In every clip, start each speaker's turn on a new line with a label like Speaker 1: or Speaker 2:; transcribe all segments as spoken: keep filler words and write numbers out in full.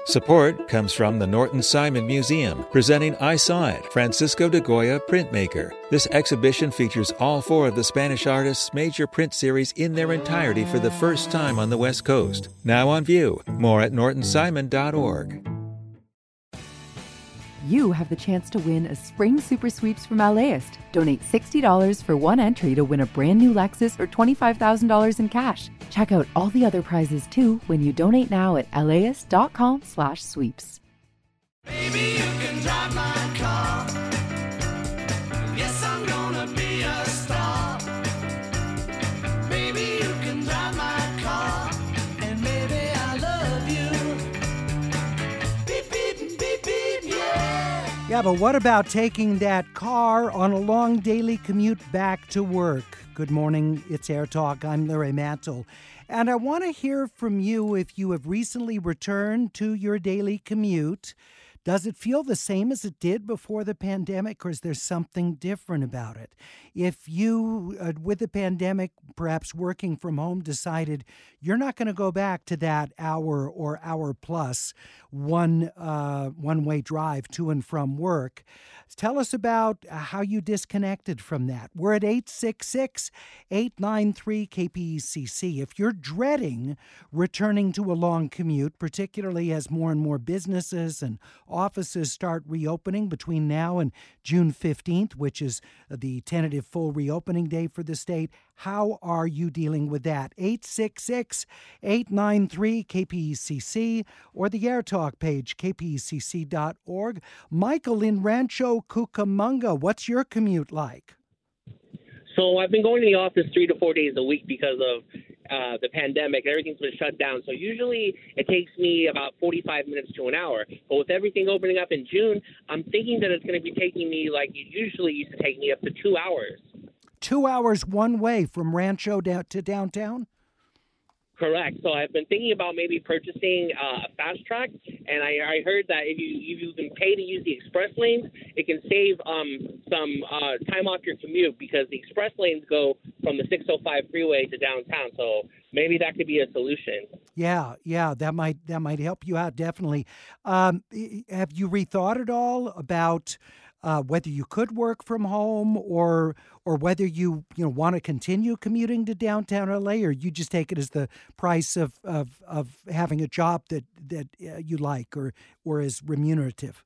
Speaker 1: Support comes from the Norton Simon Museum, presenting I Saw It, Francisco de Goya Printmaker. This exhibition features all four of the Spanish artist's major print series in their entirety for the first time on the West Coast. Now on view. More at norton simon dot org.
Speaker 2: You have the chance to win a Spring Super Sweeps from LAist. Donate sixty dollars for one entry to win a brand new Lexus or twenty-five thousand dollars in cash. Check out all the other prizes too when you donate now at laist.com slash sweeps.
Speaker 3: Baby, you can drive my car. Yes, I'm gonna be a star. Baby, you can drive my car. And maybe I love you. Beep, beep, beep, beep, yeah.
Speaker 4: Yeah, but what about taking that car on a long daily commute back to work? Good morning, it's Air Talk. I'm Larry Mantle. And I want to hear from you if you have recently returned to your daily commute. Does it feel the same as it did before the pandemic, or is there something different about it? If you, uh, with the pandemic, perhaps working from home, decided you're not going to go back to that hour or hour plus one uh, one-way drive to and from work, tell us about how you disconnected from that. We're at eight six six, eight nine three, K P E C C. If you're dreading returning to a long commute, particularly as more and more businesses and offices start reopening between now and June fifteenth, which is the tentative full reopening day for the state, how are you dealing with that? eight six six, eight nine three, K P E C C or the Air Talk page, k p e c c dot org. Michael in Rancho Cucamonga, what's your commute like?
Speaker 5: So I've been going to the office three to four days a week because of uh, the pandemic. Everything's been shut down. So usually it takes me about forty-five minutes to an hour. But with everything opening up in June, I'm thinking that it's going to be taking me like it usually used to take me up to two hours.
Speaker 4: Two hours one way from Rancho down to downtown?
Speaker 5: Correct. So I've been thinking about maybe purchasing uh, a fast track, and I, I heard that if you if you can pay to use the express lanes, it can save um, some uh, time off your commute because the express lanes go from the six oh five freeway to downtown. So maybe that could be a solution. Yeah,
Speaker 4: yeah, that might that might help you out definitely. Um, have you rethought at all about Uh, whether you could work from home or or whether you you know want to continue commuting to downtown L A, or you just take it as the price of of, of having a job that that uh, you like or or is remunerative?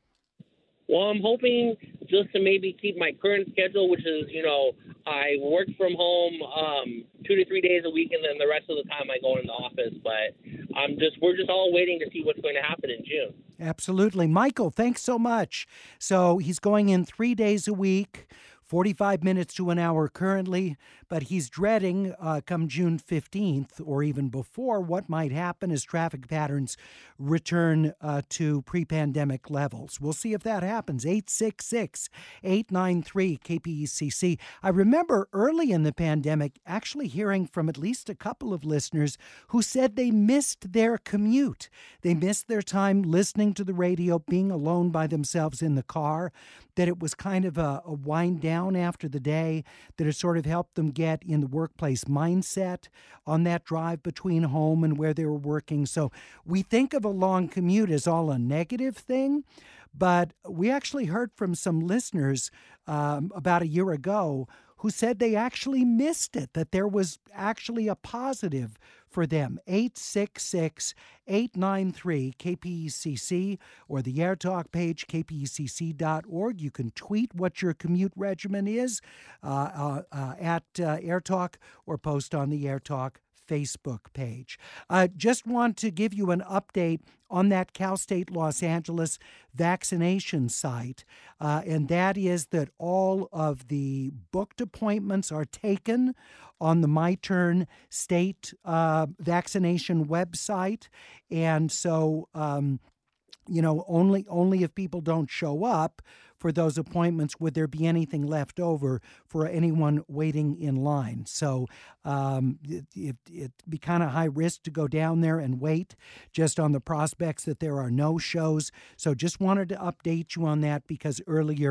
Speaker 5: Well, I'm hoping just to maybe keep my current schedule, which is, you know, I work from home um, two to three days a week, and then the rest of the time I go in the office. But I'm just we're just all waiting to see what's going to happen in June. Absolutely.
Speaker 4: Michael, thanks so much. So he's going in three days a week, forty-five minutes to an hour currently, but he's dreading uh, come June fifteenth or even before what might happen as traffic patterns return uh, to pre-pandemic levels. We'll see if that happens. eight six six, eight nine three, K P E C C. I remember early in the pandemic actually hearing from at least a couple of listeners who said they missed their commute. They missed their time listening to the radio, being alone by themselves in the car, that it was kind of a, a wind down after the day, that it sort of helped them get in the workplace mindset on that drive between home and where they were working. So we think of a long commute as all a negative thing, but we actually heard from some listeners um, about a year ago who said they actually missed it, that there was actually a positive for them. eight six six, eight nine three, K P E C C or the Air Talk page, k p e c c dot org. You can tweet what your commute regimen is uh, uh, uh, at uh, Air Talk or post on the Air Talk Facebook page. I uh, just want to give you an update on that Cal State Los Angeles vaccination site, uh, and that is that all of the booked appointments are taken on the My Turn State uh, vaccination website, and so um, you know only only if people don't show up for those appointments would there be anything left over for anyone waiting in line. So um, it, it, it'd be kind of high risk to go down there and wait just on the prospects that there are no shows. So just wanted to update you on that because earlier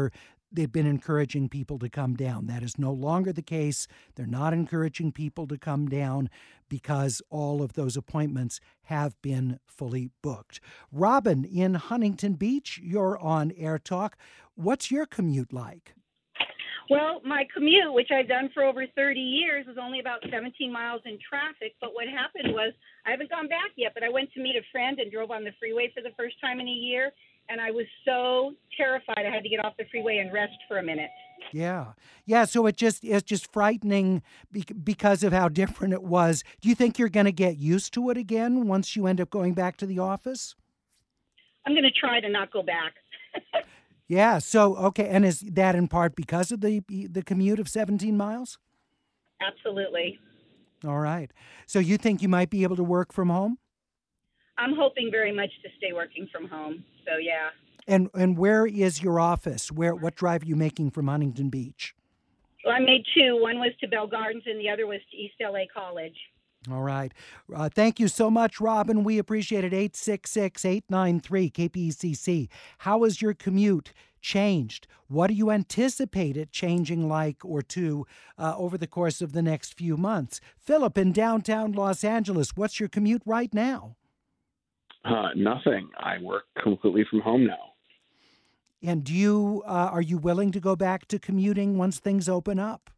Speaker 4: they've been encouraging people to come down. That is no longer the case. They're not encouraging people to come down because all of those appointments have been fully booked. Robin in Huntington Beach, you're on Air Talk. What's your commute like?
Speaker 6: Well, my commute, which I've done for over thirty years, was only about seventeen miles in traffic. But what happened was, I haven't gone back yet, but I went to meet a friend and drove on the freeway for the first time in a year. And I was so terrified I had to get off the freeway and rest for a minute.
Speaker 4: Yeah. Yeah, so it just it's just frightening because of how different it was. Do you think you're going to get used to it again once you end up going back to the office?
Speaker 6: I'm going to try to not go back.
Speaker 4: Yeah, so, okay, and is that in part because of the the commute of seventeen miles?
Speaker 6: Absolutely.
Speaker 4: All right. So you think you might be able to work from home?
Speaker 6: I'm hoping very much to stay working from home, so yeah.
Speaker 4: And and where is your office? Where What drive are you making from Huntington Beach?
Speaker 6: Well, I made two. One was to Bell Gardens and the other was to East L A College.
Speaker 4: All right. Uh, thank you so much, Robin. We appreciate it. eight six six, eight nine three, K P E C C. How has your commute changed? What do you anticipate it changing like or to uh, over the course of the next few months? Philip in downtown Los Angeles, what's your commute right now?
Speaker 7: Uh, nothing. I work completely from home now.
Speaker 4: And do you uh, are you willing to go back to commuting once things open up?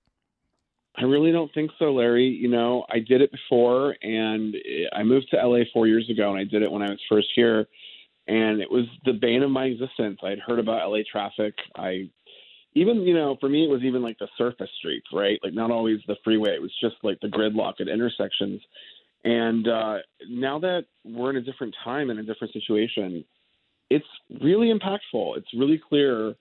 Speaker 7: I really don't think so, Larry. You know, I did it before, and I moved to L A four years ago, and I did it when I was first here, and it was the bane of my existence. I'd heard about L A traffic. I even, you know, for me, it was even like the surface streets, right? Like not always the freeway. It was just like the gridlock at intersections. And uh, now that we're in a different time and a different situation, it's really impactful. It's really clear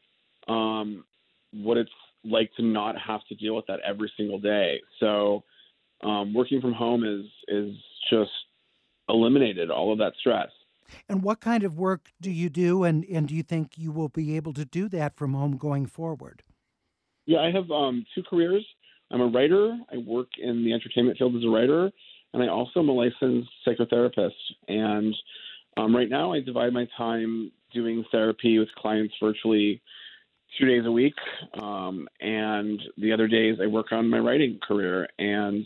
Speaker 7: um, what it's like to not have to deal with that every single day. So um, working from home is is just eliminated all of that stress.
Speaker 4: And what kind of work do you do, and, and do you think you will be able to do that from home going forward?
Speaker 7: Yeah, I have um, two careers. I'm a writer. I work in the entertainment field as a writer, and I also am a licensed psychotherapist. And um, right now I divide my time doing therapy with clients virtually two days a week. Um, and the other days I work on my writing career. And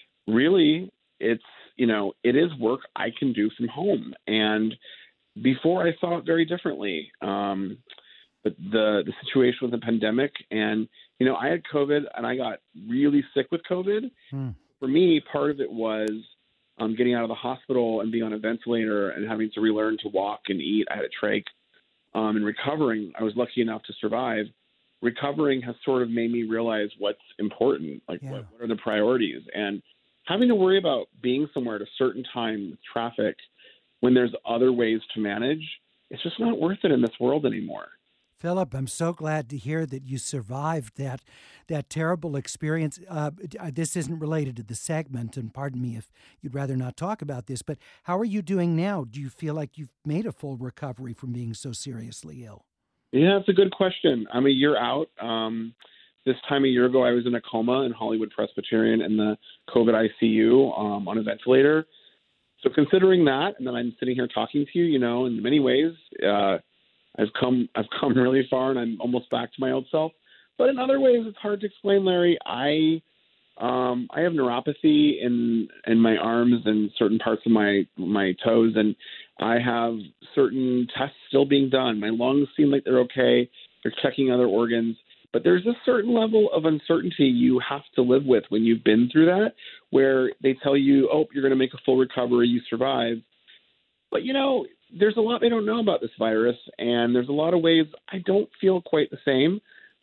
Speaker 7: really, it's, you know, it is work I can do from home. And before I saw it very differently. Um, but the, the situation with the pandemic, and, you know, I had COVID and I got really sick with COVID. Hmm. For me, part of it was um, getting out of the hospital and being on a ventilator and having to relearn to walk and eat. I had a trach. Um, and recovering, I was lucky enough to survive. Recovering has sort of made me realize what's important, like yeah. what, what are the priorities. And having to worry about being somewhere at a certain time with traffic when there's other ways to manage, it's just not worth it in this world anymore.
Speaker 4: Philip, I'm so glad to hear that you survived that that terrible experience. Uh, this isn't related to the segment, and pardon me if you'd rather not talk about this, but how are you doing now? Do you feel like you've made a full recovery from being so seriously ill?
Speaker 7: Yeah, it's a good question. I'm a year out. Um, this time a year ago, I was in a coma in Hollywood Presbyterian in the COVID I C U um, on a ventilator. So considering that, and then I'm sitting here talking to you, you know, in many ways, uh, I've come I've come really far, and I'm almost back to my old self. But in other ways, it's hard to explain, Larry. I um, I have neuropathy in in my arms and certain parts of my my toes, and I have certain tests still being done. My lungs seem like they're okay. They're checking other organs. But there's a certain level of uncertainty you have to live with when you've been through that, where they tell you, oh, you're going to make a full recovery, you survive. But, you know, there's a lot they don't know about this virus, and there's a lot of ways I don't feel quite the same.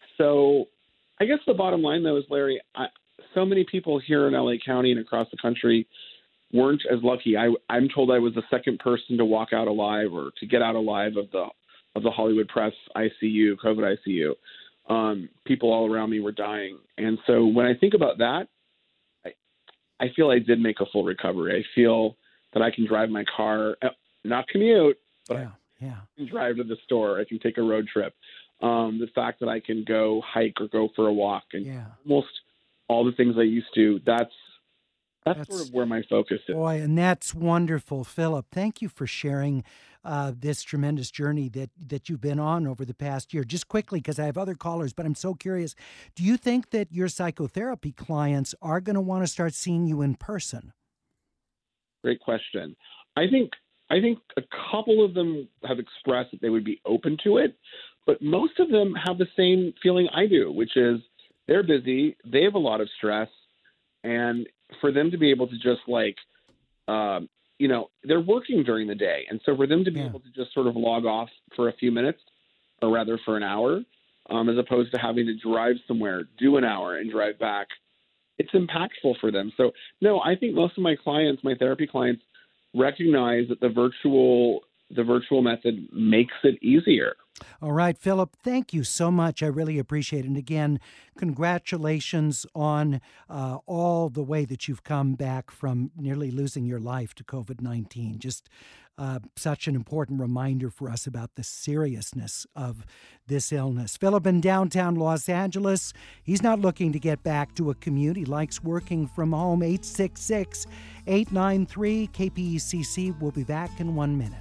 Speaker 7: So I guess the bottom line, though, is, Larry, I, so many people here in L A County and across the country weren't as lucky. I, I'm told I was the second person to walk out alive or to get out alive of the of the Hollywood Press I C U, COVID I C U. Um, people all around me were dying. And so when I think about that, I, I feel I did make a full recovery. I feel that I can drive my car, not commute, but
Speaker 4: yeah, yeah.
Speaker 7: I can drive to the store. I can take a road trip. Um, the fact that I can go hike or go for a walk and
Speaker 4: yeah.
Speaker 7: almost all the things I used to, that's that's,
Speaker 4: That's-
Speaker 7: sort of where my focus is.
Speaker 4: Boy, and that's wonderful, Philip. Thank you for sharing uh, this tremendous journey that, that you've been on over the past year. Just quickly, because I have other callers, but I'm so curious. Do you think that your psychotherapy clients are going to want to start seeing you in person?
Speaker 7: Great question. I think I think a couple of them have expressed that they would be open to it, but most of them have the same feeling I do, which is they're busy, they have a lot of stress, and for them to be able to just like, um, you know, they're working during the day, and so for them to be
Speaker 4: Yeah.
Speaker 7: able to just sort of log off for a few minutes, or rather for an hour, um, as opposed to having to drive somewhere, do an hour, and drive back, it's impactful for them. So, no, I think most of my clients, my therapy clients, recognize that the virtual the virtual method makes it easier.
Speaker 4: All right, Philip, thank you so much. I really appreciate it. And again, congratulations on uh, all the way that you've come back from nearly losing your life to COVID nineteen. Just uh, such an important reminder for us about the seriousness of this illness. Philip in downtown Los Angeles, he's not looking to get back to a commute. He likes working from home. eight six six, eight nine three, K P E C C. We'll be back in one minute.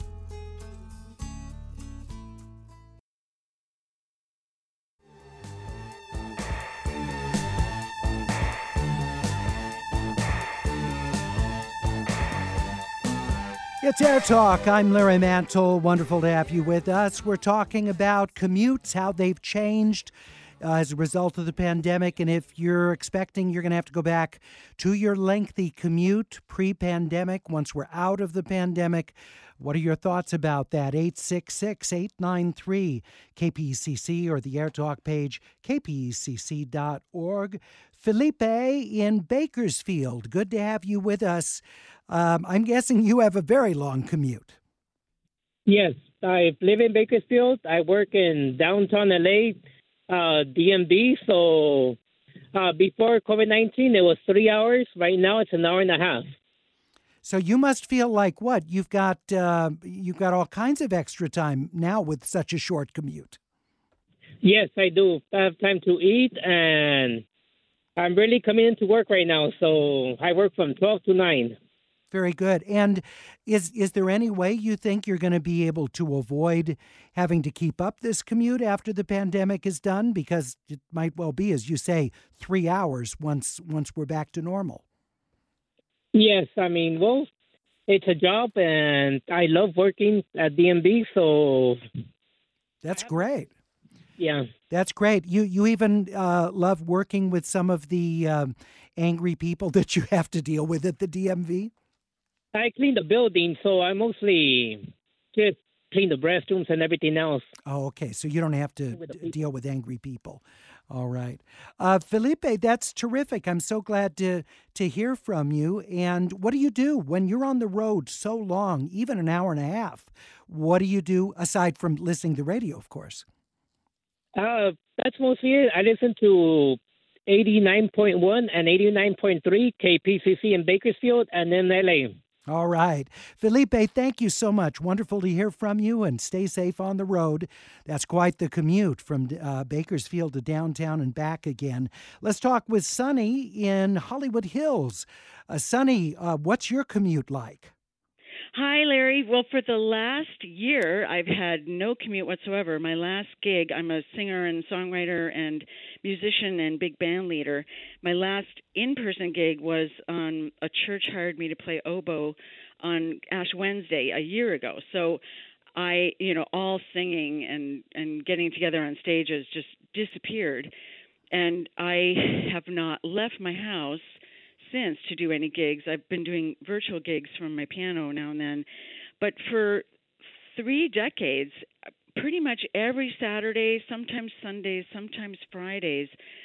Speaker 4: It's Air Talk. I'm Larry Mantle. Wonderful to have you with us. We're talking about commutes, how they've changed uh, as a result of the pandemic, and if you're expecting you're going to have to go back to your lengthy commute pre-pandemic once we're out of the pandemic. What are your thoughts about that? eight six six, eight nine three, K P E C C or the Air Talk page, k p e c c dot org. Felipe in Bakersfield, good to have you with us. Um, I'm guessing you have a very long commute.
Speaker 8: Yes, I live in Bakersfield. I work in downtown L A, uh, D M V. So uh, before COVID nineteen, it was three hours. Right now, it's an hour and a half.
Speaker 4: So you must feel like what? You've got uh, you've got all kinds of extra time now with such a short commute.
Speaker 8: Yes, I do. I have time to eat, and I'm really coming into work right now. So I work from twelve to nine.
Speaker 4: Very good. And is is there any way you think you're going to be able to avoid having to keep up this commute after the pandemic is done? Because it might well be, as you say, three hours once once we're back to normal.
Speaker 8: Yes, I mean, well, it's a job, and I love working at D M V. So
Speaker 4: That's great.
Speaker 8: yeah.
Speaker 4: That's great. You you even uh, love working with some of the um, angry people that you have to deal with at the D M V?
Speaker 8: I clean the building, so I mostly just clean the restrooms and everything else.
Speaker 4: Oh, okay. So you don't have to
Speaker 8: With the
Speaker 4: d-
Speaker 8: people.
Speaker 4: deal with angry people. All right. Uh, Felipe, that's terrific. I'm so glad to, to hear from you. And what do you do when you're on the road so long, even an hour and a half? What do you do aside from listening to the radio, of course?
Speaker 8: Uh, that's mostly it. I listen to eighty-nine point one and eighty-nine point three K P C C in Bakersfield and in L A.
Speaker 4: All right. Felipe, thank you so much. Wonderful to hear from you, and stay safe on the road. That's quite the commute from uh, Bakersfield to downtown and back again. Let's talk with Sonny in Hollywood Hills. Uh, Sonny, uh, what's your commute like?
Speaker 9: Hi, Larry. Well, for the last year, I've had no commute whatsoever. My last gig, I'm a singer and songwriter and musician and big band leader. My last in-person gig was on a church hired me to play oboe on Ash Wednesday a year ago. So I, you know, all singing and, and getting together on stages just disappeared. And I have not left my house since to do any gigs. I've been doing virtual gigs from my piano now and then. But for three decades, pretty much every Saturday, sometimes Sundays, sometimes Fridays,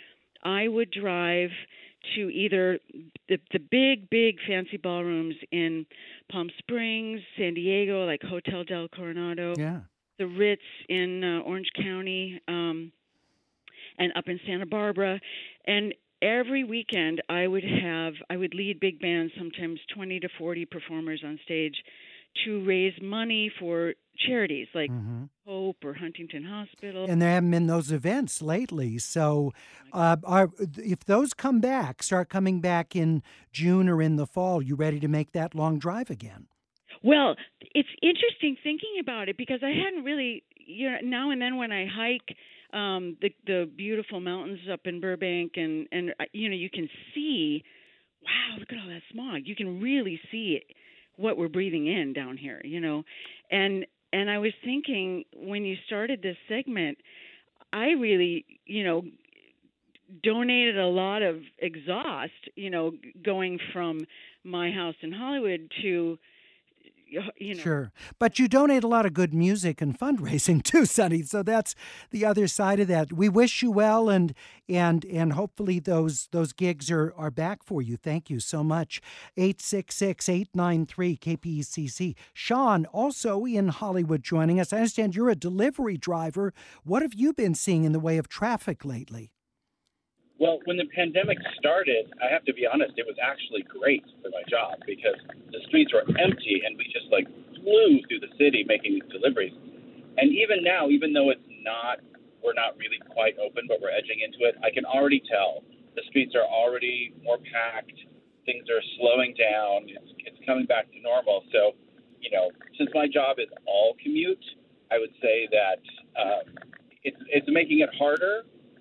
Speaker 9: I would drive to either the, the big, big fancy ballrooms in Palm Springs, San Diego, like Hotel del Coronado,
Speaker 4: Yeah.
Speaker 9: the Ritz in uh, Orange County, um, and up in Santa Barbara. And every weekend, I would have, I would lead big bands, sometimes twenty to forty performers on stage to raise money for charities like
Speaker 4: Mm-hmm.
Speaker 9: Hope or Huntington Hospital.
Speaker 4: And there haven't been those events lately. So, uh, are, if those come back, start coming back in June or in the fall, you ready to make that long drive again?
Speaker 9: Well, it's interesting thinking about it because I hadn't really, you know, now and then when I hike um, the the beautiful mountains up in Burbank, and and uh, you know, you can see, wow, look at all that smog. You can really see what we're breathing in down here, you know, and and I was thinking when you started this segment, I really, you know, donated a lot of exhaust, you know, going from my house in Hollywood to, you know.
Speaker 4: Sure. But you donate a lot of good music and fundraising too, Sonny. So that's the other side of that. We wish you well, and and and hopefully those those gigs are, are back for you. Thank you so much. eight six six, eight nine three, K P E C C. Sean, also in Hollywood, joining us. I understand you're a delivery driver. What have you been seeing in the way of traffic lately?
Speaker 10: Well, when the pandemic started, I have to be honest, it was actually great for my job because the streets were empty and we just like flew through the city making these deliveries. And even now, even though it's not, we're not really quite open, but we're edging into it, I can already tell the streets are already more packed. Things are slowing down. It's, it's coming back to normal. So, you know, since my job is all commute, I would say that uh, it's, it's making it harder.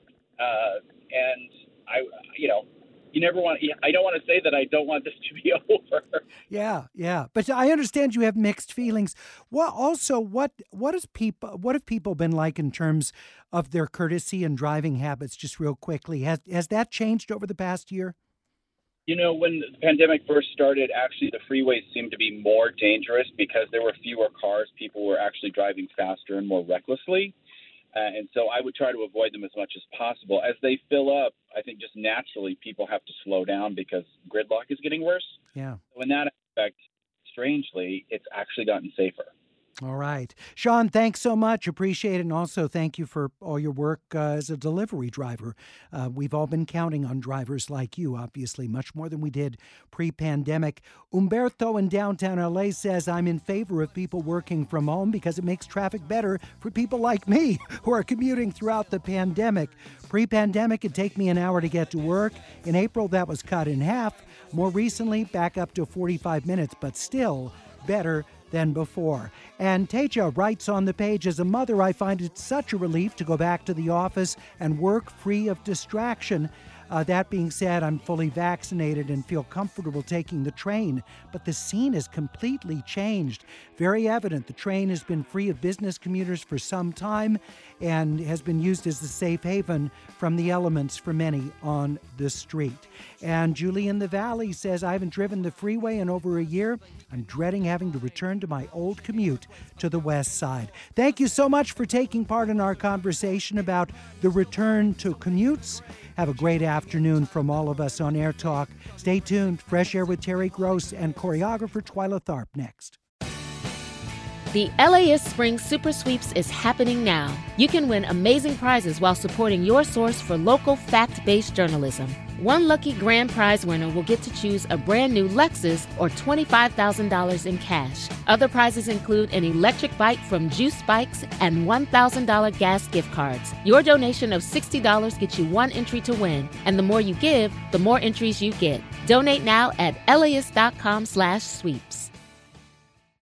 Speaker 10: Uh, And I, you know, you never want. I don't want to say that I don't want this to be over.
Speaker 4: Yeah, yeah. But I understand you have mixed feelings. Well, also, what what is people? What have people been like in terms of their courtesy and driving habits? Just real quickly, has has that changed over the past year?
Speaker 10: You know, when the pandemic first started, actually the freeways seemed to be more dangerous because there were fewer cars. People were actually driving faster and more recklessly. Uh, and so I would try to avoid them as much as possible. As they fill up, I think just naturally people have to slow down because gridlock is getting worse.
Speaker 4: Yeah.
Speaker 10: So in that aspect, strangely, it's actually gotten safer.
Speaker 4: All right. Sean, thanks so much. Appreciate it. And also thank you for all your work uh, as a delivery driver. Uh, we've all been counting on drivers like you, obviously, much more than we did pre-pandemic. Umberto in downtown L A says, I'm in favor of people working from home because it makes traffic better for people like me who are commuting throughout the pandemic. Pre-pandemic, it'd take me an hour to get to work. In April, that was cut in half. More recently, back up to forty-five minutes, but still better than before. And Teja writes on the page, as a mother, I find it such a relief to go back to the office and work free of distraction. Uh, that being said, I'm fully vaccinated and feel comfortable taking the train, but the scene has completely changed. Very evident the train has been free of business commuters for some time and has been used as a safe haven from the elements for many on the street. And Julie in the Valley says, I haven't driven the freeway in over a year. I'm dreading having to return to my old commute to the west side. Thank you so much for taking part in our conversation about the return to commutes. Have a great afternoon from all of us on Air Talk. Stay tuned. Fresh Air with Terry Gross and choreographer Twyla Tharp next.
Speaker 11: The L A S Spring Super Sweeps is happening now. You can win amazing prizes while supporting your source for local fact-based journalism. One lucky grand prize winner will get to choose a brand new Lexus or twenty-five thousand dollars in cash. Other prizes include an electric bike from Juice Bikes and one thousand dollars gas gift cards. Your donation of sixty dollars gets you one entry to win, and the more you give, the more entries you get. Donate now at L A S dot com slash sweeps.